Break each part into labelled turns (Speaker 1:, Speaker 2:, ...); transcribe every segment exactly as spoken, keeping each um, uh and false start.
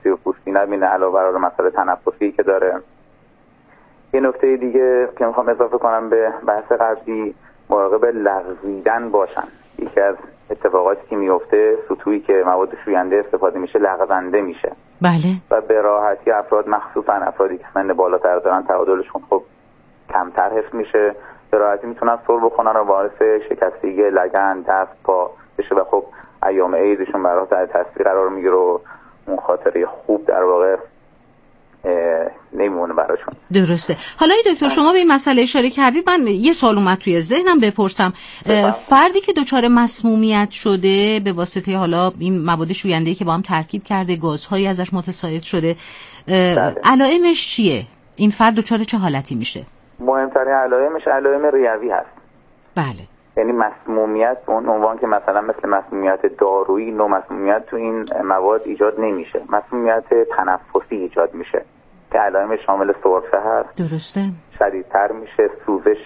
Speaker 1: آسیب پوستی نبینه، علاوه بر مسائل تنفسی که داره. یه نکته دیگه که میخوام اضافه کنم به بحث قبلی، مراقب لغزیدن باشن. یکی از اتفاقاتی که میفته سطوحی که مواد شوینده استفاده میشه لغزنده میشه.
Speaker 2: بله.
Speaker 1: و به راحتی افراد، مخصوصا افرادی که سن بالاتر دارن، تعادلشون خب کمتر حفظ میشه، به راحتی میتونن سر بکنن و باعث شکستگی لگن، دست، پا بشه و خب ایام عیدشون برای تحت تاثیر قرار میگیره و اون خاطره خوب در واقع نمیمونه براشون.
Speaker 2: درسته. حالا دکتر شما به این مسئله اشاره کردید، من یه سوال اومد توی ذهنم بپرسم. فردی که دچار مسمومیت شده به واسطه حالا این مواد شوینده‌ای که با هم ترکیب کرده، گازهایی ازش متساعد شده، علائمش چیه؟ این فرد دچار چه حالتی میشه؟
Speaker 1: مهمترین علائمش علائم ریوی هست.
Speaker 2: بله.
Speaker 1: یعنی مسمومیت به اون عنوان که مثلا مثل مسمومیت دارویی، نوع مسمومیت تو این مواد ایجاد نمیشه. مسمومیت تنفسی ایجاد میشه که علائم شامل سرفه هست.
Speaker 2: درسته.
Speaker 1: شدیدتر میشه، سوزش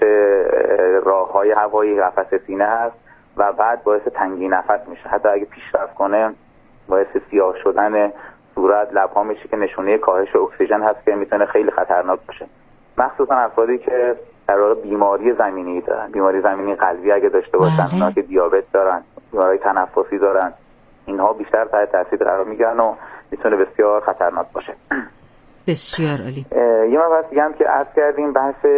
Speaker 1: راههای هوایی قفسه سینه هست و بعد باعث تنگی نفس میشه. حتی اگه پیشرفت کنه باعث سیاه شدن صورت، لب‌ها میشه که نشونه کاهش اکسیژن هست که میتونه خیلی خطرناک باشه. مخصوصا افرادی که در واقع بیماری زمینی دارن، بیماری زمینی قلبی اگه داشته باشن، اونا که دیابت دارن، بیماری تنفسی دارن، اینها بیشتر تحت تاثیر قرار میگیرن و میتونه بسیار خطرناک باشه.
Speaker 2: بسیار عالی.
Speaker 1: یه مبحث دیگه هم که عرض کردیم بحث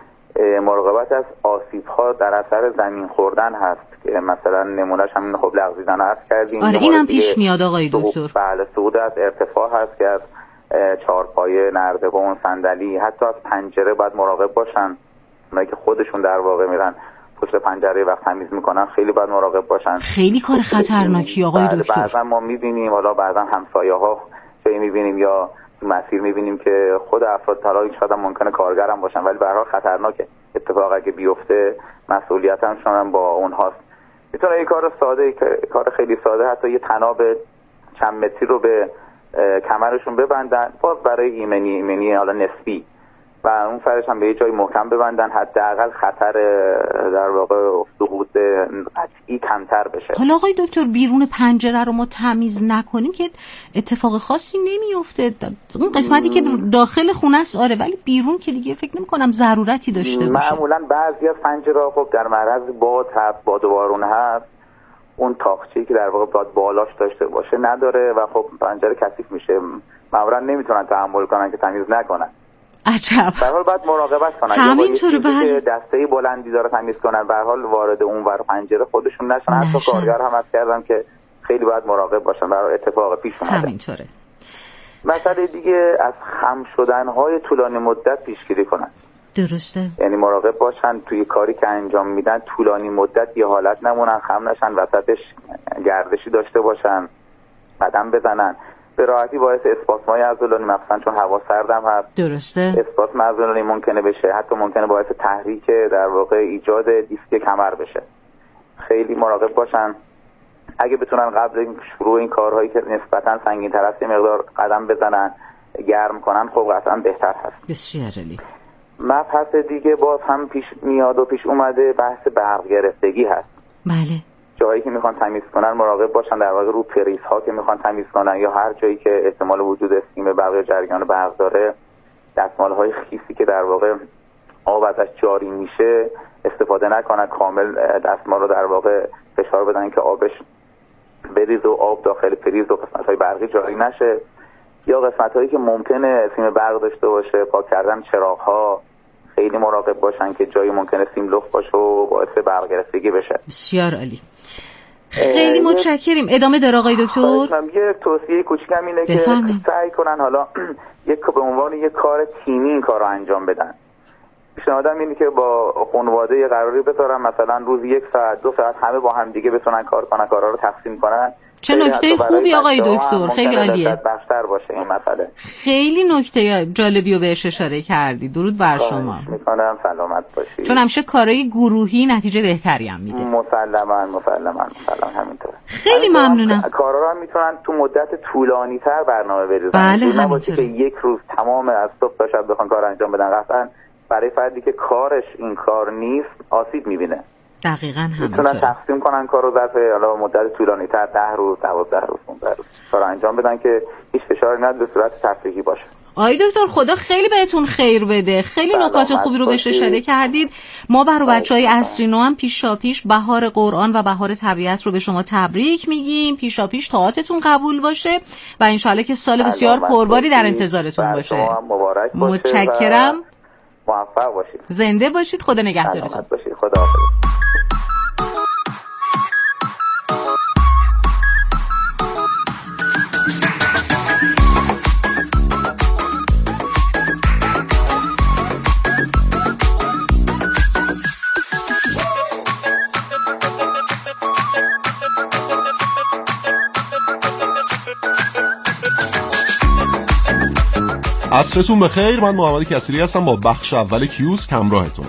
Speaker 1: مراقبت از آسیب‌ها در اثر زمین خوردن هست که مثلا نمونهش همین خب لغزیدن عرض کردیم.
Speaker 2: آره اینم پیش میاد آقای دکتر.
Speaker 1: بله، صعود از ارتفاع هست که از چهارپایه، نردبان، صندلی، حتی از پنجره باید مراقب باشن. اونایی که خودشون در واقع میرن پشت پنجره وقت تمیز میکنن خیلی باید مراقب باشن.
Speaker 2: خیلی کار خطرناکی آقای دکتر.
Speaker 1: بعضا ما میبینیم، حالا بعضا همسایه‌ها جایی میبینیم یا مسیر میبینیم که خود افراد طلاق شاید ممکنه کارگر هم باشن، ولی به هر حال خطرناکه. اتفاقی که بیفته مسئولیت هم شما با اونهاست. میتونه یه کار ساده، کار خیلی ساده، حتی یه طناب چند متری رو به کمرشون ببندن، باز برای ایمنی ایمنی حالا نسبی، و اون فرش هم به یه جای محکم ببندن، حداقل خطر در واقع سقوط قطعی کمتر بشه.
Speaker 2: حالا آقای دکتر بیرون پنجره رو ما تمیز نکنیم که اتفاق خاصی نمیفته. اون قسمتی که داخل خونه است آره، ولی بیرون که دیگه فکر نمی‌کنم ضرورتی داشته باشه.
Speaker 1: معمولا بعضی از پنجره‌ها خب در معرض باد هست، باد و بارون هست، اون تاقچه‌ای که در واقع باید بالاش داشته باشه نداره و خب پنجره کثیف میشه. معمولا نمیتونن تحمل کنن که تمیز نکنن.
Speaker 2: عجب.
Speaker 1: به هر حال باید مراقبت کنن.
Speaker 2: همینطوره. بله.
Speaker 1: دسته‌ای بلندی داره تمیز کنن، به هر حال وارد اون ور پنجره خودشون نشن. حتی کارگر هم از کردن که خیلی باید مراقب باشن برای اتفاق پیش اومده.
Speaker 2: همینطوره.
Speaker 1: مسئله دیگه از خم شدن‌های طولانی مدت پیشگیری کنن.
Speaker 2: درسته.
Speaker 1: یعنی مراقب باشن توی کاری که انجام میدن طولانی مدت یه حالت نمونن، خم نشن، وسطش گردشی داشته باشن، قدم بزنن. به راحتی باعث اسپاسم‌های عضلانی، مثلا چون هوا سردم هست،
Speaker 2: درسته،
Speaker 1: اسپاسم عضلانی ممکنه بشه، حتی ممکنه باعث تحریک در واقع ایجاد دیسک کمر بشه. خیلی مراقب باشن. اگه بتونن قبل شروع این کارهایی که نسبتاً سنگین‌تر است یه مقدار قدم بزنن، گرم کنن، خب قطعاً بهتر هست.
Speaker 2: بسیار عالی.
Speaker 1: مبحث دیگه باز هم پیش میاد و پیش اومده بحث برق گرفتگی هست.
Speaker 2: بله.
Speaker 1: جایی که میخوان تمیز کنن مراقب باشن، در واقع رو پریز ها که میخوان تمیز کنن یا هر جایی که احتمال وجود استیم برق یا جریان برق داره، دستمال های خیسی که در واقع آب ازش جاری میشه استفاده نکنن. کامل دستمال رو در واقع فشار بدن که آبش بریز و آب داخل پریز و قسمت های برقی جاری نشه. یا قسمت هایی که ممکنه استیم برق داشته باشه، پاک کردن چراغ ها، خیلی مراقب باشن که جایی ممکنه سیم لخت باشه و باعث برق گرفتگی بشه.
Speaker 2: بسیار عالی. خیلی متشکریم. ادامه در آقای دکتر.
Speaker 1: یه توصیه کوچیکم اینه که سعی کنن حالا یک به عنوان یک کار تیمی این کار رو انجام بدن. پیشنهادم اینه که با خانواده یه قراری بذارن، مثلا روز یک ساعت دو ساعت همه با هم دیگه بتونن کار کنن، کارا رو تقسیم کنن.
Speaker 2: چه نکته خوبی آقای دکتر، خیلی عالیه.
Speaker 1: بهتر باشه این مسئله.
Speaker 2: خیلی نکته جالبی رو بهش اشاره کردی. درود بر شما.
Speaker 1: میکنم سلامت باشید.
Speaker 2: چون همیشه کارهای گروهی نتیجه بهتری هم میده.
Speaker 1: مسلماً مسلماً مسلماً همینطوره.
Speaker 2: خیلی ممنونم.
Speaker 1: کارا رو میتونن تو مدت طولانی تر برنامه بریزن.
Speaker 2: بله همینطوره.
Speaker 1: که یک روز تمام از صبح تا شب بخوان کار انجام بدن، قطعاً برای فردی که کارش این کار نیست آسیب میبینه.
Speaker 2: دقیقاً همینطوره.
Speaker 1: میتونن تقسیم کنن کارو ظرف حالا مدت طولانی تر، ده روز، دوازده روز، پانزده روز کارو انجام بدن که هیچ فشاری نداره، به صورت تفریحی باشه.
Speaker 2: آقای دکتر خدا خیلی بهتون خیر بده. خیلی نکات خوبی رو بهش اشاره کردید. ما برای بچهای عصرینو هم پیشاپیش بهار قرآن و بهار طبیعت رو به شما تبریک میگیم. پیشاپیش طاعتتون قبول باشه و انشالله که سال بسیار پرباری در انتظارتون باشه.
Speaker 1: مبارک باشه.
Speaker 2: متشکرم.
Speaker 1: موفق باشید.
Speaker 2: زنده باشید. خدا نگهدارتون.
Speaker 1: خدا حافظ.
Speaker 3: عصرتون بخیر. من محمد کثیری هستم با بخش اول کیوس همراهتونم.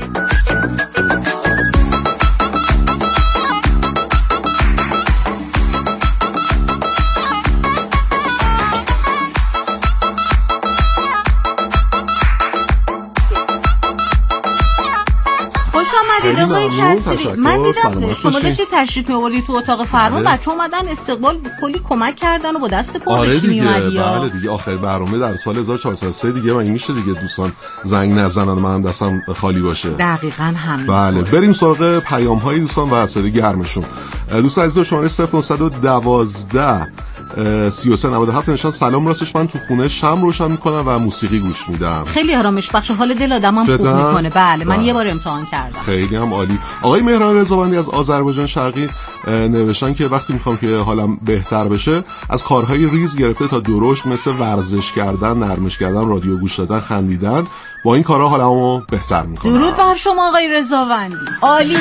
Speaker 2: آقای کثیری، من دیدم شما داشتید تشریف می‌آوردید تو اتاق فرمان، بچه اومدن استقبال کلی کمک کردن و با دست پر
Speaker 3: آره
Speaker 2: بهش میومدی.
Speaker 3: بله دیگه آخر برنامه در سال هزار و چهارصد و سه دیگه، مگه میشه دیگه دوستان زنگ نزنن منم دستم خالی باشه؟
Speaker 2: دقیقاً همین.
Speaker 3: بله بریم سراغ پیام‌های دوستان و صدای گرمشون. دوست عزیز شماره صفر نه یک دو سی و سه نود و هفت نشان سلام، راستش من تو خونه شمع روشن میکنم و موسیقی گوش میدم.
Speaker 2: خیلی آرامش بخش، حال دل آدمم خوب میکنه. بله من بله. یه بار امتحان کردم.
Speaker 3: خیلی هم عالی. آقای مهران رضاوندی از آذربایجان شرقی نوشتن که وقتی میخوام که حالم بهتر بشه از کارهای ریز گرفته تا درشت مثل ورزش کردن، نرمش کردن، رادیو گوش دادن، خندیدن، با این کارها حالمو بهتر میکنم.
Speaker 2: درود بر شما آقای رضاوندی. عالی.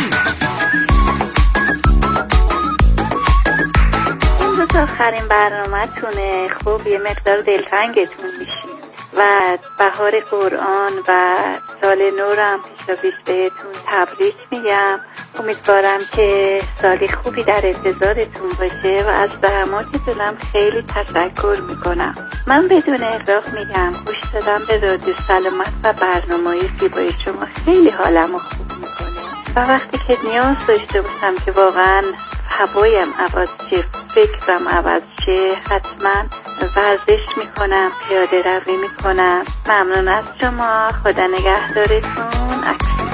Speaker 4: تا آخرین برنامه تونه خوب یه مقدار دلتنگتون میشین و بهار قرآن و سال نورم پیشا پیش بهتون تبریک میگم. امیدوارم که سالی خوبی در انتظارتون باشه و از زحمات دلم خیلی تشکر میکنم. من بدون اغراق میگم گوش دادم به رادیو سلامت و برنامه‌های زیبای شما خیلی حالمو خوب میکنه و وقتی که نیاز داشته باشم که واقعا هوایم عوض شه، فکرم عوض شه، حتما ورزش میکنم، پیاده روی میکنم. ممنون از شما. خدا نگهدارتون.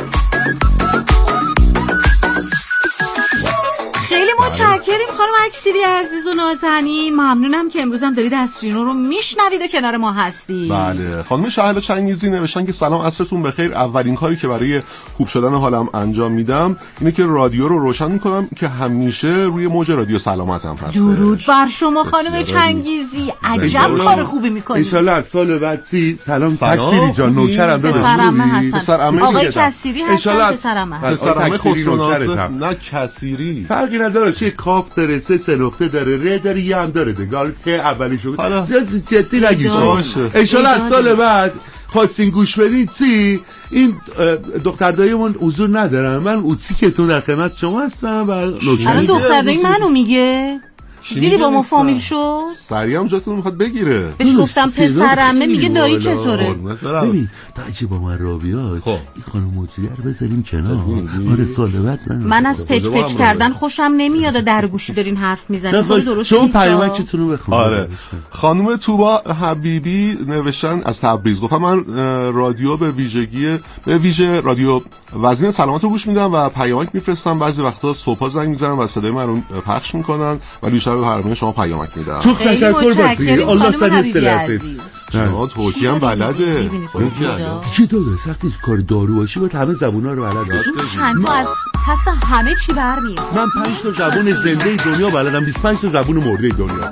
Speaker 2: خیلی متشکریم خانم اکسیری عزیز و نازنین. ممنونم که امروز هم دارید عصرینو رو میشنوید و کنار ما هستید.
Speaker 3: بله خانم شهلا چنگیزی نوشتن که سلام، عصرتون بخیر. اولین کاری که برای خوب شدن حالم انجام میدم اینه که رادیو رو روشن میکنم که همیشه روی موج رادیو سلامتم هست.
Speaker 2: درود بر شما خانم چنگیزی، عجب کار خوبی میکنید.
Speaker 5: ان شاءالله از سال بعد سی سلام تکثیری جان نوکرم دادم.
Speaker 2: پسرعمه هستن. آقای
Speaker 3: دیگه
Speaker 2: کثیری هستن. پسرعمه
Speaker 3: پسرعمه خسرو نه کثیری
Speaker 5: فرقی نداره، چه کاف داره، سه سه نقطه داره، ر داره، یه هم داره دیگه. ته اولیشو زیاد جدی نگیش. ان شاءالله از سال بعد خواستین گوش بدین چی این دختر داییمون حضور ندارم، من اوتسیکتون در خدمت شما هستم و
Speaker 2: الان دختر دایی منو میگه دیدی با ما فامیل شد؟
Speaker 3: سریع هم جاتون میخواد بگیره.
Speaker 2: بهش گفتم پسرمه، میگه دایی چطوره؟
Speaker 5: ببین تا اگه با من را بیاد این خانم موزیه رو بذاریم کنار. آره سال بعد من
Speaker 2: من از پچ پچ کردن خوشم نمیاد. در گوشی دارین حرف میزنین. درست
Speaker 5: شما پیامکتون رو بخونید.
Speaker 3: آره خانم توبا حبیبی نوشتن از تبریز، گفتم من رادیو به ویژگی به ویژه رادیو وزین سلامت رو گوش میدم و پیامک میفرستم. بعضی وقتا صبحا زنگ میزنم و صدای من رو پخش میکنن و بیشتر به برنامه شما پیامک میدم.
Speaker 5: تو تشکر باید الله سنت سلاسه
Speaker 3: شما توکی هم بلده
Speaker 5: چی داده سختیش کار دارو باشی باید همه زبونا رو بلد
Speaker 2: باشی. چند تا از پس همه چی برمیاد.
Speaker 5: من پنج تا زبون زنده دنیا بلدم، بیست و پنج تا زبون مرده دنیا.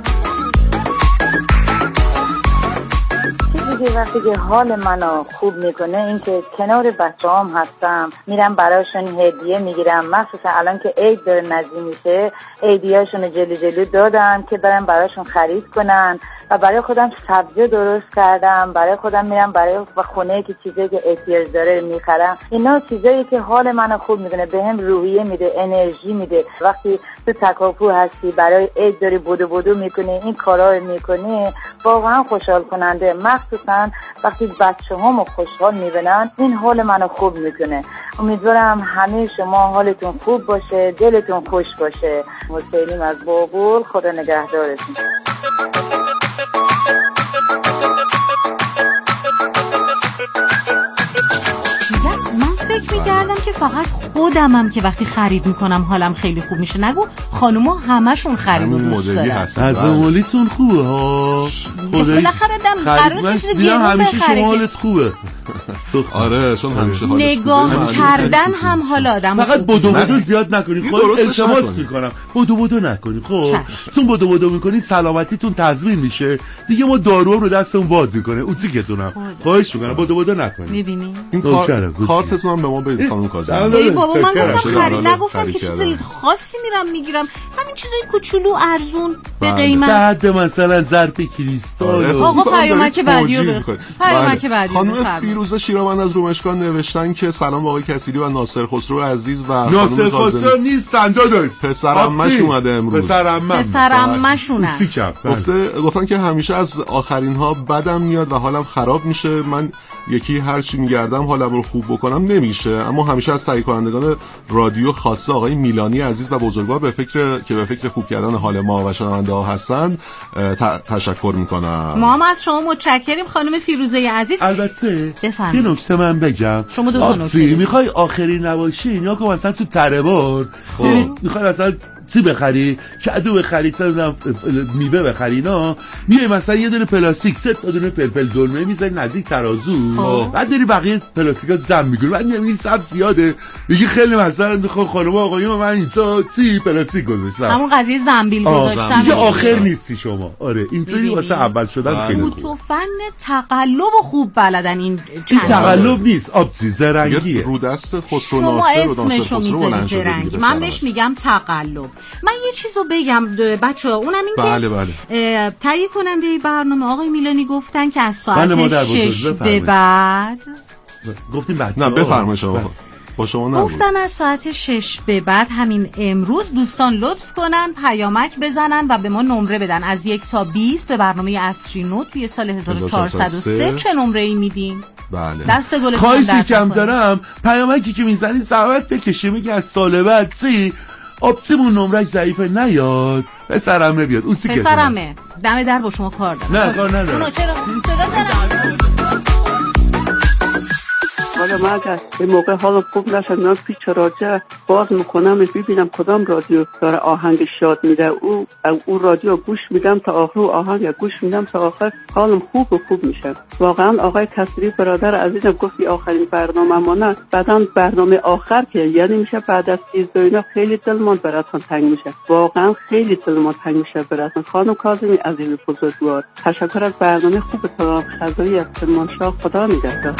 Speaker 6: وقتی که حال منو خوب میکنه این که کنار بچه‌هام هستم، میرم براشون هدیه میگیرم. مخصوصا الان که عید داره نزدیک میشه، عیدیاشون جلو جلو دادم که برم براشون خرید کنن و برای خودم سبزی درست کردم. برای خودم میرم برای خونه که چیزایی که احتیاج داره میخرم. اینا چیزایی که حال منو خوب میکنه، بهم روحیه میده، انرژی میده. وقتی تو تکاپو هستی برای عید داری بودو بودو میکنی، این کارا رو میکنی، واقعا خوشحال کننده. مخصوصا میکنن، وقتی بچه همو خوشحال میبینن این حال منو خوب میکنه. امیدوارم همه شما حالتون خوب باشه، دلتون خوش باشه. حسینیم از بابول، خدا نگهدارتون.
Speaker 2: فکر می‌کردم که فقط خودمم که وقتی خرید میکنم حالم خیلی خوب میشه. نگو خانوما همشون خرید و دوست دارن.
Speaker 5: از حالتون خوبه ها.
Speaker 2: بالاخره دم قرارش چیز گرون
Speaker 5: همیشه شما حالت خوبه.
Speaker 3: آره چون همیشه حالت
Speaker 2: نگاه کردن هم حال آدم
Speaker 5: فقط بدو بدو زیاد نکنید. خب التماس میکنم بدو بدو نکنید. خب چون بدو بدو میکنید سلامتیتون تضمین میشه دیگه. ما دارو رو دستمون واد میکنه اوتیکتونم. خواهش میکنم بدو بدو نکنید.
Speaker 2: میبینی
Speaker 3: این کارتتون هم به ما بدید خانم کاظمی.
Speaker 2: ای بابا من گفتم خرید نگفتم که چیزی خاصی میرم میگیرم. همین چیزای کوچولو ارزون به قیمت.
Speaker 5: بعد مثلا ظرف کریستال.
Speaker 2: آقا پیامک بعدیو بخون. پیامک بعدیو
Speaker 3: خانم فیروزه شیراوند از رومشگاه نوشتن که سلام با آقای کسیلی و ناصر خسرو عزیز و
Speaker 5: ناصر خسرو نیستن داداش.
Speaker 3: پسرعمش اومده امروز.
Speaker 5: پسرعمم
Speaker 2: پسرعمشونه.
Speaker 3: گفته گفتن که همیشه از آخرین ها بدم میاد و حالم خراب میشه. من یکی هر چی میگردم حالم رو خوب بکنم نمیشه، اما همیشه از تهیه کنندگان رادیو خاصه آقای میلانی عزیز و بزرگوار به فکر که به فکر خوب کردن حال ما و شنونده ها هستن تشکر میکنم.
Speaker 2: ما هم از شما متشکریم خانم فیروزه عزیز.
Speaker 5: البته
Speaker 2: بفرمایید
Speaker 5: یه نکته من بگم.
Speaker 2: شما دو تا نکته
Speaker 5: میخوای آخری نباشی یا که مثلا تو تره‌بار میخوای مثلا چی بخری؟ کدو بخری، مثلا میوه بخری، نه میای مثلا یه دونه پلاستیک سه تا دونه فلفل دلمه میذاری نزدیک ترازو، بعد داری بقیه پلاستیکا جمع میکنی، بعد میبینی سبز زیاده میگی خیلی مثلا میخوام خانم آقایون من اینجا چی پلاستیک گذاشتم.
Speaker 2: همون قضیه زنبیل گذاشتم
Speaker 5: دیگه آخر نیستی شما. آره اینطوری واسه اول شدن خیلی خوبه.
Speaker 2: تو فن تقلب خوب بلدن. این
Speaker 5: این تقلب نیست، آبزی زرنگیه.
Speaker 3: رو دست خسرو
Speaker 2: ناصر
Speaker 3: و
Speaker 2: اسمشو میذاری زرنگی، من بهش میگم تقلب. من یه چیزو بگم بچه‌ها، اونم این
Speaker 3: بله
Speaker 2: که
Speaker 3: بله.
Speaker 2: تهیه کننده برنامه آقای میلانی گفتن که از ساعت شش به بعد
Speaker 5: گفتیم بچه‌ها.
Speaker 3: نه بفرمایید شما. با شما نبود.
Speaker 2: گفتن از ساعت شش به بعد همین امروز دوستان لطف کنن پیامک بزنن و به ما نمره بدن از یک تا بیست به برنامه عصری نوت توی سال هزار و چهارصد و سه چه نمره‌ای میدین؟
Speaker 3: بله.
Speaker 2: دست گل
Speaker 5: خواهشی کم دارم پیامکی که میزنید زحمت بکشی میگه از سال بعد چی آبتیمون نمرش ضعیفه نیاد پسرمه بیاد. اون سیکه
Speaker 2: پسرمه دم در با شما کار دارم.
Speaker 5: نه کار ندارم.
Speaker 2: اونو چرا صدا دارم.
Speaker 7: حالا من اگر به موقع حالا خوب نشد من پیچ راجع باز میکنم ببینم کدام رادیو داره آهنگ شاد میده، او او رادیو گوش میدم تا آخر، آهنگ گوش میدم تا آخر، حالم خوب و خوب میشه. واقعا آقای کسری برادر عزیزم گفتی آخرین برنامه ما نه، بعداً برنامه آخر که یعنی میشه بعد از چیز اینا خیلی دلمان براتون تنگ میشه، واقعا خیلی دلمان تنگ میشه براتون. خانم کاظمی عزیز بزرگوار تشکر از برنامه خوبتون. خدایی از کرمانشاه، خدا نگهدار.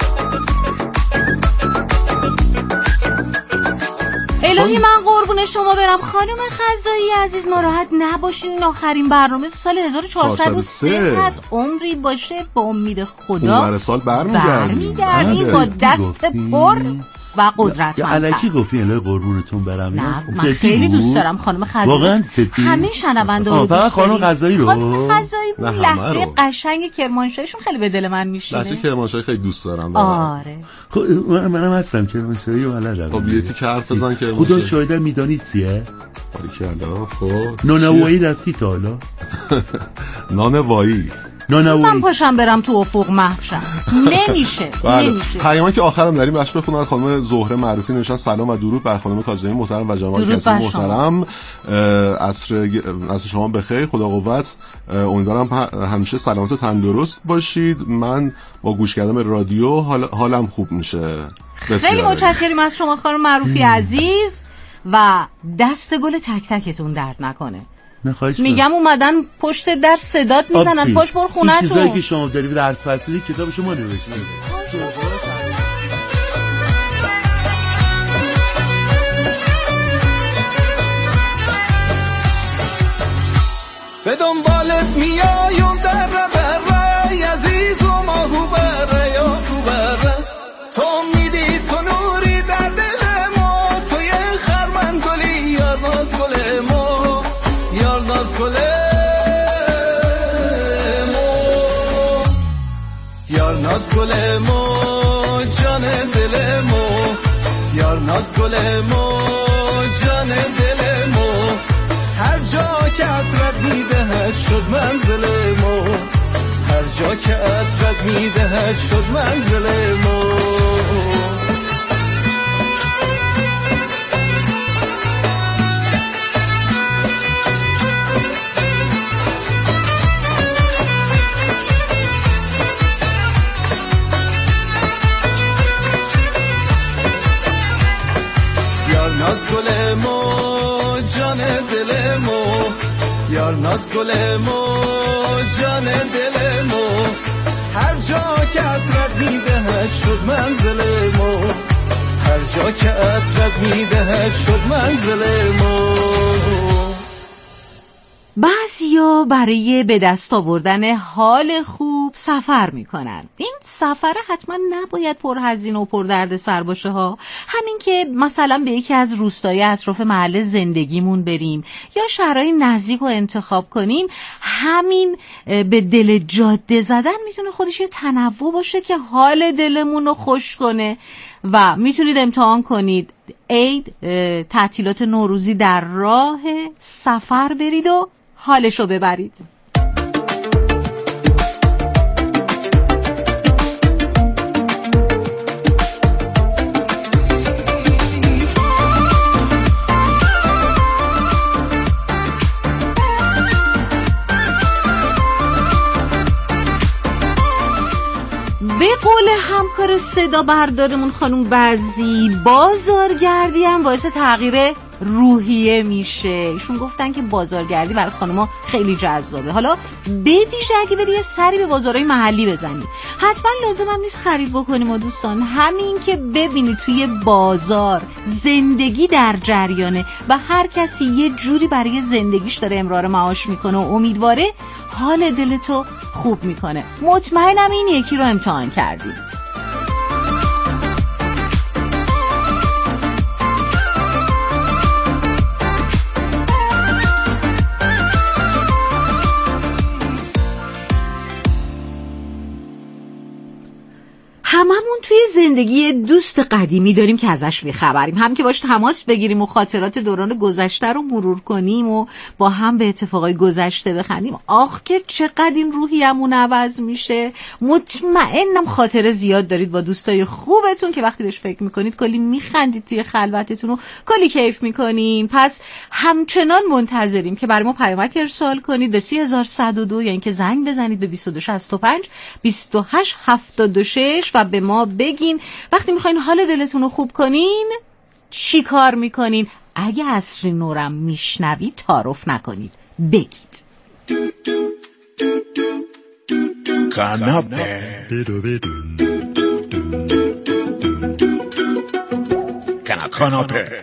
Speaker 2: الهی من قربون شما برم. خانم خزایی عزیز ناراحت نباشین، آخرین برنامه تو سال هزار و چهارصد و سه هست. عمری باشه با امید خدا
Speaker 3: اون سال برمیگردیم
Speaker 2: برمیگردیم با دست پر و قدرت منتر.
Speaker 5: الکی گفتی الهی قربونتون برم.
Speaker 2: نه من خیلی دوست دارم خانم خزایی.
Speaker 5: واقعا
Speaker 2: همه شنونده رو دوست
Speaker 5: خانم خزایی رو
Speaker 2: خانم خزایی لهجه قشنگ کرمانشاهیشون خیلی به دل من میشینه.
Speaker 3: لهجه کرمانشاهی خیلی دوست دارم.
Speaker 2: آره
Speaker 5: خب منم هستم کرمانشاهی و بلدم.
Speaker 3: خب یه تیکه حرف بزن که
Speaker 5: خدا شاهد میدونید چیه؟
Speaker 3: باریکلا. خب
Speaker 5: نانوایی رفتی تا حالا؟
Speaker 3: نانوایی
Speaker 2: من پاشم برم تو افق محفشم نمیشه. نمیشه.
Speaker 3: پیامی که آخرم داریم بخش بخونم. خانم زهره معروفی نوشتن سلام و درود بر خانم کاظمی محترم و جناب کسی محترم. عصر عصر شما بخیر، خدا قوت. امیدوارم همیشه سلامت و تندرست باشید. من با گوش کردن به رادیو حال حالم خوب میشه.
Speaker 2: خیلی متشکریم از شما خانم معروفی عزیز و دست گل تک تکتون درد نکنه. میگم اومدن پشت در صدات میزنن پشت بر خونتون.
Speaker 5: این چیزایی که شما داری درس فصلی کتاب شما نوشتید.
Speaker 8: به دنبالت میایم در بره عزیز و ماهو بره یا تو بره، تو میدی تو نوری در دل ما، توی خرمن گلی یا ناز گل ما، یار ناز گل ما. یار ناز گلمو جان دلمو یار ناز گلمو جان دلمو هر جا که عطرت میدهد شد منزلمو هر جا که عطرت میدهد شد منزلمو ناز گلمو جان دلمو یار ناز گلمو جان دلمو هر جا که عطرت میدهد شد منزلمو هر جا که عطرت میدهد شد منزلمو
Speaker 2: بعضیا برای به دست آوردن حال خوب سفر میکنن. این سفر حتما نباید پرهزینه و پر درد سر باشه ها. همین که مثلا به یکی از روستای اطراف محل زندگیمون بریم یا شهرهای نزدیک رو انتخاب کنیم، همین به دل جاده زدن میتونه خودش یه تنوع باشه که حال دلمون رو خوش کنه. و میتونید امتحان کنید عید، تعطیلات نوروزی در راه سفر برید و حالشو ببرید. به قول همکار صدا بردارمون خانم بعضی، بازارگردی هم باعث تغییر روحیه میشه. ایشون گفتن که بازارگردی برای خانم‌ها خیلی جذابه. حالا به ویژه اگه بری یه سری به بازارهای محلی بزنی، حتما لازم هم نیست خرید بکنیم. و دوستان، همین که ببینی توی بازار زندگی در جریانه و هر کسی یه جوری برای زندگیش داره امرار معاش میکنه و امیدواره، حال دلتو خوب میکنه. مطمئنم این یکی رو امتحان کردی. هممون توی زندگی دوست قدیمی داریم که ازش بیخبریم، هم که باش تماس بگیریم و خاطرات دوران گذشته رو مرور کنیم و با هم به اتفاقای گذشته بخندیم. آخ که چقدر این روحیمون عوض میشه. مطمئنم خاطره زیاد دارید با دوستای خوبتون که وقتی بهش فکر میکنید کلی میخندید توی خلوتتون و کلی کیف میکنین. پس همچنان منتظریم که برای ما پیامک ارسال کنید به سی هزار و صد و دو یا اینکه زنگ بزنید به بیست و دو شصت و پنج بیست و هشت هفتاد و شش و به ما بگین وقتی میخواین حال دلتون رو خوب کنین چی کار میکنین. اگه عصری نورم میشنوید تعارف نکنید، بگید.
Speaker 9: کاناپه کاناپه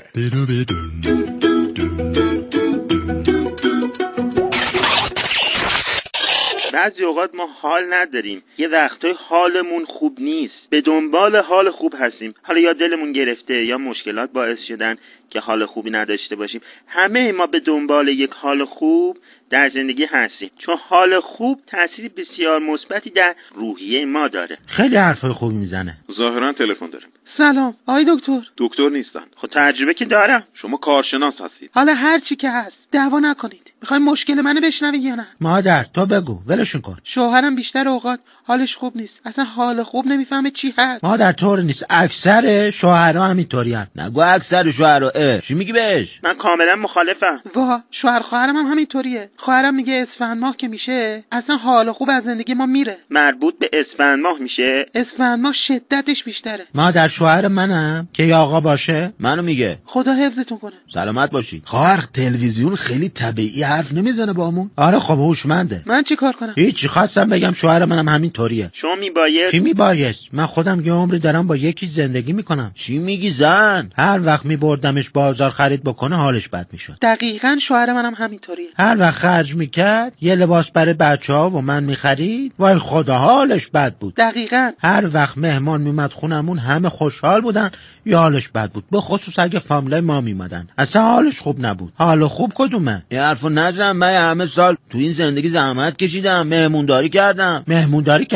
Speaker 10: بعضی اوقات ما حال نداریم، یه وقتای حالمون خوب نیست، به دنبال حال خوب هستیم. حالا یا دلمون گرفته یا مشکلات باعث شدن که حال خوبی نداشته باشیم. همه ما به دنبال یک حال خوب در زندگی هستیم، چون حال خوب تأثیری بسیار مثبتی در روحیه ما داره.
Speaker 11: خیلی حرفای خوبی میزنه.
Speaker 10: ظاهرا تلفن داریم. سلام آقای دکتر. دکتر نیستن. خب تجربه که دارم. شما کارشناس هستید. حالا هر چی که هست دعوا نکنید. میخواین مشکل منو بشنوید یا نه؟
Speaker 11: مادر تو بگو، ولشون کن.
Speaker 10: شوهرم بیشتر اوقات حالش خوب نیست، اصلا حال خوب نمیفهمه چی هست.
Speaker 11: مادر طور نیست، اکثر شوهرها همینطورین. نگو اکثر شوهرها. اه چی میگی بهش؟
Speaker 10: من کاملا مخالفم. وا شوهر خواهرم هم همینطوریه. خواهرم میگه اسفند ماه که میشه اصلا حال خوب از زندگی ما میره. مربوط به اسفند ماه میشه؟ اسفند ماه شدتش بیشتره.
Speaker 11: مادر شوهر منم که یا آقا باشه منو میگه
Speaker 10: خدا حفظتون کنه.
Speaker 11: سلامت باشی. خواهر تلویزیون خیلی طبیعی حرف نمیزنه باهامون. آره خب هوشمنده.
Speaker 10: من چی کار کنم؟
Speaker 11: هیچی، خواستم بگم شوهر منم همین طوریه.
Speaker 10: شما میباید
Speaker 11: چی میباید؟ من خودم یه عمری دارم با یکی زندگی میکنم. چی میگی زن؟ هر وقت میبردمش بازار خرید بکنه حالش بد میشد.
Speaker 10: دقیقاً شوهر منم همینطوریه.
Speaker 11: هر وقت خرج میکرد یه لباس برای بچه‌ها و من میخرید، وای خدا حالش بد بود.
Speaker 10: دقیقاً.
Speaker 11: هر وقت مهمان میومد خونمون همه خوشحال بودن یا حالش بد بود، به خصوص اگه فامیلای ما میومدن اصلا حالش خوب نبود. حال خوب کدومه؟ یه حرفو نزن. من همه سال تو این زندگی زحمت کشیدم، مهمونداری کردم. مهمونداری کردی؟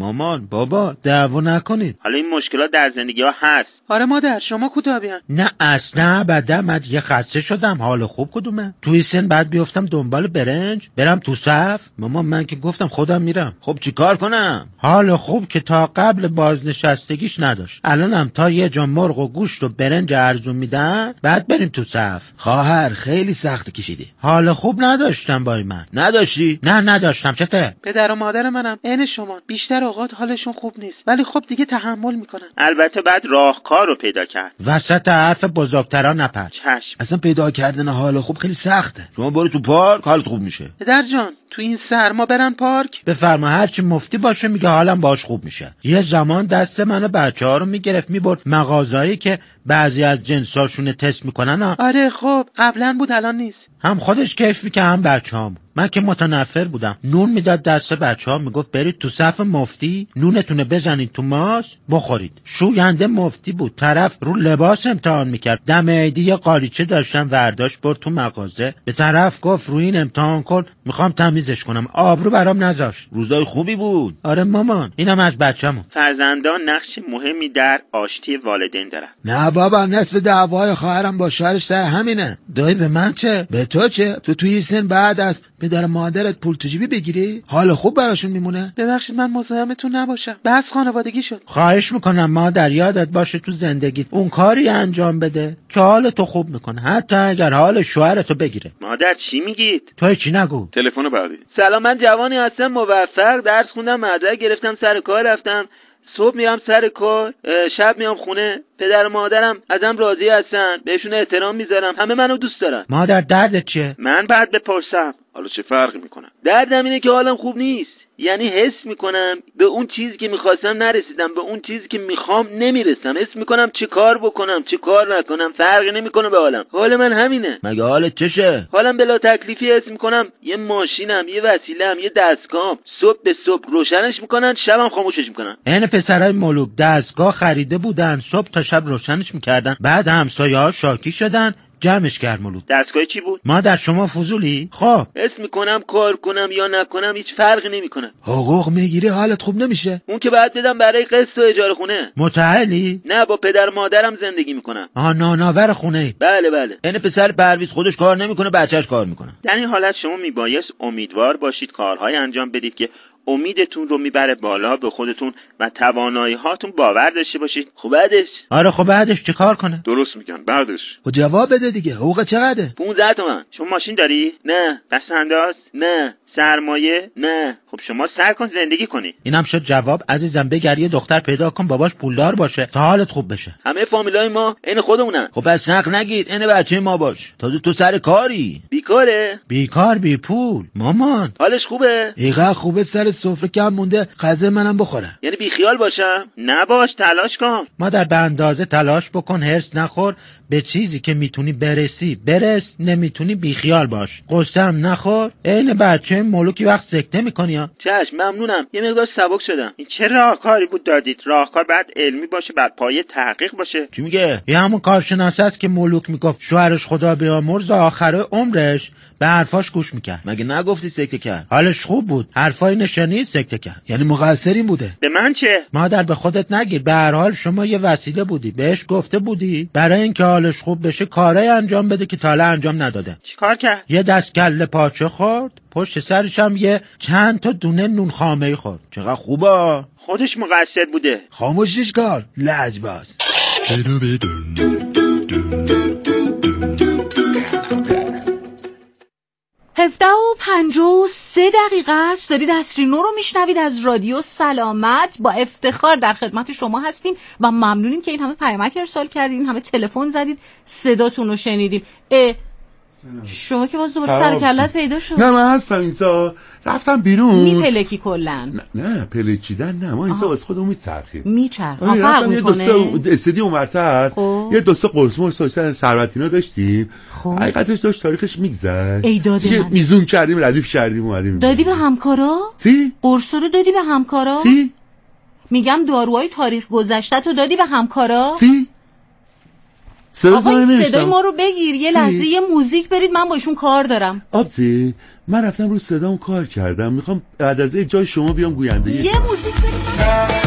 Speaker 11: مامان بابا دعوا نکنید.
Speaker 10: حالا این مشکلات در زندگی ها هست.
Speaker 12: آره مادر شما کوتاه بیان.
Speaker 11: نه اصلا بعدا من دیگه خسته شدم. حال خوب کدومه؟ توی سن بعد بیفتم دنبال برنج برم تو صف. مامان من که گفتم خودم میرم. خب چیکار کنم؟ حال خوب که تا قبل بازنشستگیش نداشت. الانم تا یه جا مرغ و گوشت و برنج ارزون میدن بعد بریم تو صف.
Speaker 13: خواهر خیلی سخت کشیدی.
Speaker 11: حال خوب نداشتم با من.
Speaker 13: نداشتی؟
Speaker 11: نه نداشتم. چته؟
Speaker 12: پدر و مادر منم عین شما بیشتر اوقات حالشون خوب نیست ولی خب دیگه تحمل میکنن.
Speaker 10: البته بعد راهکار رو پیدا کرد.
Speaker 11: وسط حرف بزرگترا نپر.
Speaker 10: چشم.
Speaker 13: اصلا پیدا کردن حال خوب خیلی سخته. شما برو تو پارک حالت خوب میشه.
Speaker 12: پدر جان تو این سرما برن پارک؟
Speaker 11: بفرما هرچی مفتی باشه میگه حالم باش خوب میشه. یه زمان دست منو بچه ها رو میگرفت میبرد مغازهایی که بعضی از جنساشون تست میکنن ها.
Speaker 12: آره خب قبلا بود الان نیست.
Speaker 11: هم خودش کیف میکنه هم بچه هم. من که متنفر بودم. نون میداد دست بچه ها میگفت برید تو صف مفتی نونتونه بزنید تو ماس بخورید. شوینده مفتی بود. طرف رو لباس امتحان میکرد. دم عیدی یه قالیچه داشتم ورداشت برد تو مغازه به طرف گفت رو این امتحان کن میخوام تمیزش کنم. آبرو برام نذاشت.
Speaker 13: روزای خوبی بود.
Speaker 11: آره مامان اینم از بچه‌مون.
Speaker 10: فرزندان نقش مهمی در آشتی والدین دارن.
Speaker 13: نه بابا نصف دعوای خواهرم با شوهرش سر همینه.
Speaker 11: دایی به من چه؟
Speaker 13: به تو چه؟ تو توی سن بعد از پدر مادرت پول تو جیبی بگیری حال خوب براشون میمونه؟
Speaker 12: ببخشید من مزاحمتون نباشم بس خانوادگی شد.
Speaker 11: خواهش میکنم مادر یادت باشه تو زندگیت اون کاری انجام بده که حال تو خوب میکنه حتی اگر حال شوهرتو بگیره.
Speaker 10: مادر چی میگید؟
Speaker 11: تو چی نگو.
Speaker 14: تلفن بعدی.
Speaker 12: سلام من جوانی هستم موفق درس خوندم مدرک گرفتم سر کار رفتم صبح میام سر کار شب میام خونه پدر و مادرم ازم راضی هستن بهشون احترام میذارم همه منو دوست دارن.
Speaker 11: مادر دردت چیه؟
Speaker 10: من بعد بپرسم.
Speaker 14: حالا چه فرقی میکنه؟
Speaker 10: دردم اینه که حالم خوب نیست. یعنی حس میکنم به اون چیزی که میخواستم نرسیدم به اون چیزی که میخوام نمیرسم. حس میکنم چه کار بکنم چه کار نکنم فرقی نمیکنه به حالم. حال من همینه.
Speaker 13: مگه حالت چشه؟
Speaker 10: حالم بلا تکلیفی. حس میکنم یه ماشینم یه وسیله‌ام یه دستگاهم صبح به صبح روشنش میکنن شبم خاموشش میکنن.
Speaker 11: این پسرای ملوک دستگاه خریده بودن صبح تا شب روشنش میکردن بعد همسایه‌ها شاکی شدن جمعش کرد ملوک.
Speaker 10: دستگاه چی بود؟
Speaker 11: مادر شما فضولی؟ خب
Speaker 10: حس میکنم کار کنم یا نکنم هیچ فرقی نمیکنه.
Speaker 13: حقوق میگیری حالت خوب نمیشه؟
Speaker 10: اون که باید بدم برای قسط و اجاره خونه.
Speaker 11: متعلی؟
Speaker 10: نه با پدر مادرم زندگی میکنم.
Speaker 11: آها ناناور خونه.
Speaker 10: بله بله.
Speaker 13: این پسر پرویز خودش کار نمیکنه بچهش کار میکنه.
Speaker 10: در این حالت شما میبایست امیدوار باشید کارهای انجام بدید که امیدتون رو میبره بالا به خودتون و توانایی هاتون باور داشته باشید. خب بعدش؟
Speaker 11: آره خب بعدش چه کار کنه؟
Speaker 14: درست میگن بعدش.
Speaker 13: خب جواب بده دیگه. حقوق چقدره؟
Speaker 10: پانزده تومن. شما ماشین داری؟ نه. دست انداز؟ نه. سرمایه؟ نه. خب شما سر کن زندگی کنی.
Speaker 11: اینم شد جواب. عزیزم بگر یه دختر پیدا کن باباش پولدار باشه تا حالت خوب بشه.
Speaker 10: همه فامیلای ما عین خودمونن.
Speaker 13: خب پس نق نگیر این بچه ما باش. تازه تو سر کاری.
Speaker 10: بیکاره؟
Speaker 11: بیکار بی پول. مامان
Speaker 10: حالش خوبه؟
Speaker 13: ایقا خوبه سر سفره کم مونده غذا منم بخوره.
Speaker 10: یعنی بی خیال باشم؟ نباش تلاش کن.
Speaker 11: مادر به اندازه تلاش بکن هرس نخور به چیزی که میتونی برسی برس نمیتونی بی خیال باش. قصه هم نخور. عین بچه مولوکی وقت سکته میکنی ها.
Speaker 10: چشم ممنونم یه مقدار سبک شدم. این چه راهکاری بود دادید؟ راهکار بعد علمی باشه بعد پایه تحقیق باشه.
Speaker 13: چی میگه؟
Speaker 11: یه همون کارشناس است که مولوک میگفت شوهرش خدا بیامرز آخر عمرش به حرفاش گوش میکرد.
Speaker 13: مگه نگفتی سکته کرد؟
Speaker 11: حالش خوب بود حرفای نشانی سکته کرد.
Speaker 13: یعنی مقصر این بوده.
Speaker 10: به من چه؟
Speaker 11: مادر به خودت نگیر. به هر حال شما یه وسیله بودی بهش گفته بودی برای اینکه حالش خوب بشه کارای انجام بده که تا حالا انجام نداده.
Speaker 10: چیکار کرد؟
Speaker 11: یه دست کله پاچه خورد پشت سرش هم یه چند تا دونه نون خامه‌ای خورد.
Speaker 13: چقدر خوبه.
Speaker 10: خودش مقصر بوده.
Speaker 13: خاموشش کار لجباز.
Speaker 2: هفده و پنجاه و سه دقیقه است. دارید اسرینو رو میشنوید از رادیو سلامت. با افتخار در خدمت شما هستیم و ممنونیم که این همه پیامک ارسال کردید این همه تلفن زدید صداتون رو شنیدیم. اه شما که باز دوباره سر کلت پیدا شد.
Speaker 5: نه من هستم اینجا رفتم بیرون.
Speaker 2: میپلکی کلن؟
Speaker 5: نه نه پلکیدن نه ما اینجا واسه خودمون میچرخیم.
Speaker 2: میچرخه فرق میکنه.
Speaker 5: یه دو سه اونورتر یه دو سه قرص مرسوشن ثروتینا داشتیم. حقیقتش داشت تاریخش میگذشت.
Speaker 2: ای داده من.
Speaker 5: میزون کردیم ردیف کردیم اومدیم.
Speaker 2: دادی به همکارا؟
Speaker 5: چی؟
Speaker 2: قرص رو دادی به همکارا؟
Speaker 5: چی؟
Speaker 2: میگم داروهای تاریخ گذشته تو دادی به همکارا؟
Speaker 5: چی؟
Speaker 2: آقای صدای ما رو بگیر، یه لحظه یه موزیک برید، من با ایشون کار دارم.
Speaker 5: آبزی من رفتم رو صدام کار کردم، میخوام بعد از این جای شما بیام گویندگی.
Speaker 2: یه موزیک برید.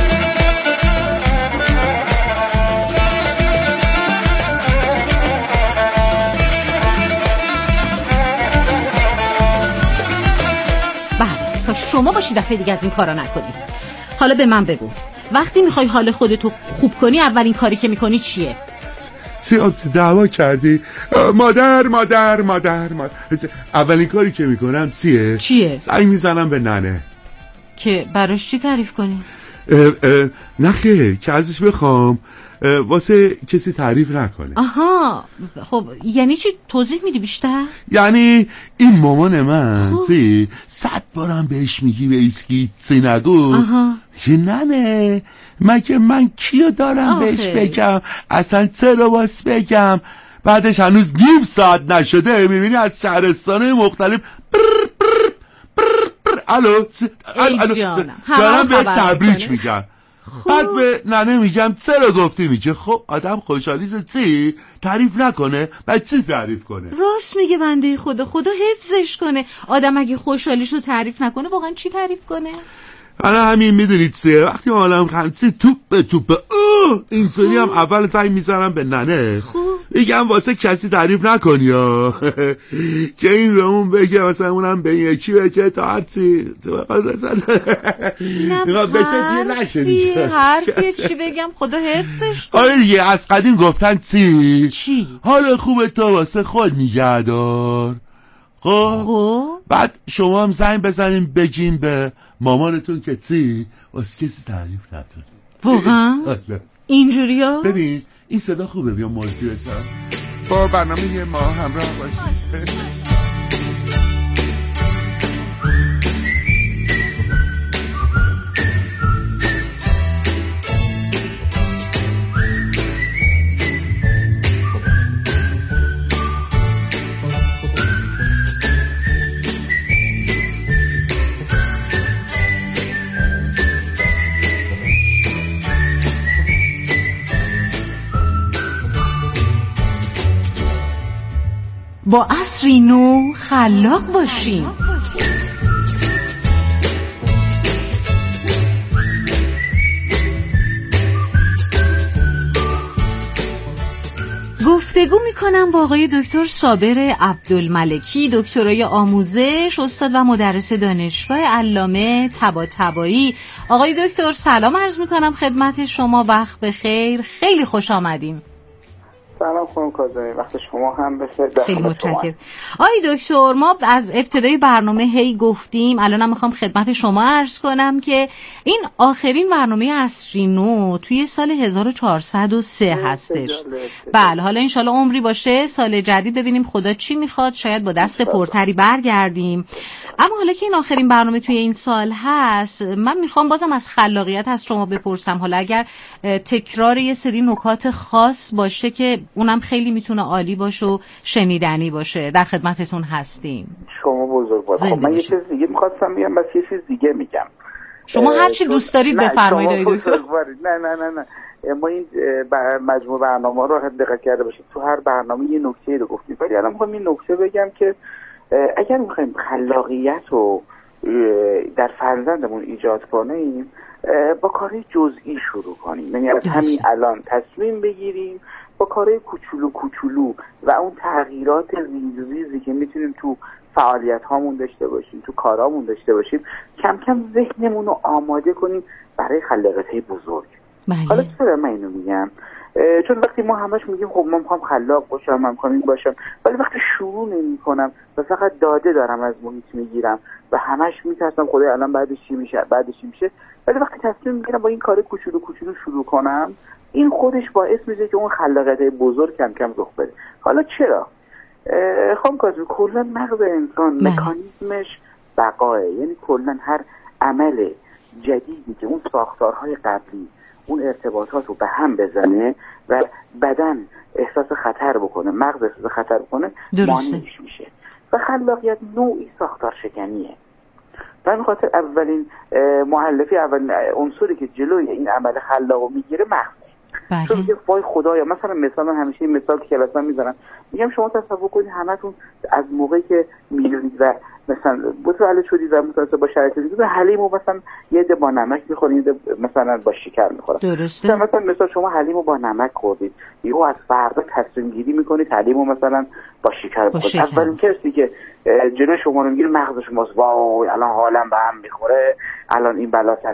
Speaker 2: بله تا شما باشی دفعه دیگه از این کارا نکنی. حالا به من بگو، وقتی میخوای حال خودتو خوب کنی اولین کاری که میکنی چیه؟
Speaker 5: چی آبزی دعوا کردی؟ مادر مادر مادر مادر اولین کاری که میکنم چیه؟
Speaker 2: چیه؟
Speaker 5: زنگ میزنم به ننه.
Speaker 2: که براش چی تعریف کنی؟
Speaker 5: اه اه نه خیر، که ازش بخوام واسه کسی تعریف نکنه.
Speaker 2: آها خب یعنی چی؟ توضیح میدی بیشتر؟
Speaker 5: یعنی این مامان من چی صد بارم بهش میگی به ایسکی چی نگو.
Speaker 2: آها
Speaker 5: که ننه مگه من کیو دارم آخه. بهش بگم اصلا چرا باس بگم. بعدش هنوز نیم ساعت نشده میبینی از شهرستانه مختلف بر بر بر بر الو
Speaker 2: الو
Speaker 5: دارم به تبریک میگم. بعد به ننه میگم چرا گفتی؟ میگه خب آدم خوشحالیزه چی؟ تعریف نکنه بعد چی تعریف کنه؟
Speaker 2: راست میگه بنده خدا، خدا حفظش کنه. آدم اگه خوشحالیشو تعریف نکنه واقعا چی تعریف کنه؟
Speaker 5: حالا همین میدونید چیه، وقتی حالم خمسی توپ به توپ اوه اینطوری هم اول زنگ میزنم به ننه میگم واسه کسی تعریف نکنی یا که این به اون بگه مثلا اونم به این یکی بگه تا هرچی
Speaker 2: حرفی حرفی چی بگم خدا حفظش کنه.
Speaker 5: آره دیگه از قدیم گفتن چی؟
Speaker 2: چی؟
Speaker 5: حالا خوبه تو واسه خود نگه دار. خب بعد شما هم زنگ بزنیم بگیم به مامانتون که چی واسه کسی تعریف نکنه.
Speaker 2: واقعا؟ اینجوری ها؟
Speaker 5: ببین این صدا خوبه، بیا موضوع بسن با برنامه ما همراه باشید.
Speaker 2: با عصری نو خلاق باشیم. گفتگو میکنم با آقای دکتر صابر عبدالملکی، دکترای آموزش، استاد و مدرس دانشگاه علامه طباطبایی. آقای دکتر سلام عرض میکنم خدمت شما، وقت بخیر، خیلی خوش آمدین.
Speaker 1: سلام خانم کاظمی، وقت شما هم بخیر.
Speaker 2: خیلی متشکرم. آقای دکتر ما از ابتدای برنامه هی گفتیم، الانم میخوام خدمت شما عرض کنم که این آخرین برنامه عصری نو توی سال هزار و چهارصد و سه هستش. بله حالا انشالله عمری باشه سال جدید ببینیم خدا چی میخواد، شاید با دست پرتری برگردیم. اما حالا که این آخرین برنامه توی این سال هست، من میخوام بازم از خلاقیت از شما بپرسم. حالا اگر تکرار یه سری نکات خاص باشه که اونم خیلی میتونه عالی باشه و شنیدنی باشه، در خدمتتون هستیم.
Speaker 1: شما بزرگوار. خب من یه چیز دیگه میخواستم بگم، بس یه چیز دیگه میگم.
Speaker 2: شما هر چی دوست دارید بفرمایید آقای دکتر.
Speaker 1: نه نه نه نه ما این مجموع برنامه رو دقت کرده باشید، تو هر برنامه یه نکته رو گفتیم، ولی الان میخوام این نکته بگم که اگر میخوایم خلاقیت رو در فرزندمون ایجاد کنیم با کاری جزئی شروع کنیم. یعنی از همین الان تصمیم بگیریم با کارهای کوچولو کوچولو و اون تغییرات ریز ریزی که میتونیم تو فعالیت هامون داشته باشیم، تو کارامون داشته باشیم، کم کم ذهنمون رو آماده کنیم برای خلاقیت‌های بزرگ.
Speaker 2: بله.
Speaker 1: حالا چرا من اینو میگم؟ چون وقتی ما همش میگیم خب من میخوام خلاق باشم، من میخوام این باشم، ولی وقتی شروع نمی‌کنم و فقط داده دارم از محیط میگیرم و همش میترسم خدای الان بعدش چی میشه بعدش چی میشه، ولی وقتی تصمیم میگیرم با این کار کوچولو کوچولو شروع کنم، این خودش باعث میشه که اون خلاقیت بزرگ کم کم رخ بده. حالا چرا؟ خب کازم کلا مغز انسان مکانیزمش بقاه، یعنی کلا هر عمل جدیدی که اون ساختارهای قبلی اون ارتباطات رو به هم بزنه و بدن احساس خطر بکنه، مغز احساس خطر بکنه، مانعش میشه و خلاقیت نوعی ساختار شکنیه. به این خاطر اولین مؤلفه، اولین عنصری که جلوی این عمل خلاق رو میگیره مغزه.
Speaker 2: بله.
Speaker 1: تو میگه وای خدایا، مثلا مثلا همیشه این مثال که کلاسا میزنن، میگم شما تصور کنید همتون از موقعی که میدونید و مثلا متولد شدید و متوسط با شرایط دیگه حلیمو مثلا یه عده با نمک میخورین، یه مثلا با شکر میخورن.
Speaker 2: درسته.
Speaker 1: مثلا مثلا شما حلیمو با نمک خوردید، یهو از فردا تصمیم گیری میکنید حلیمو مثلا با شکر بخورید. اولین کسی که جلوی شما رو میگیره مغز شماست، وای الان حالم به هم میخوره، الان این بلا سر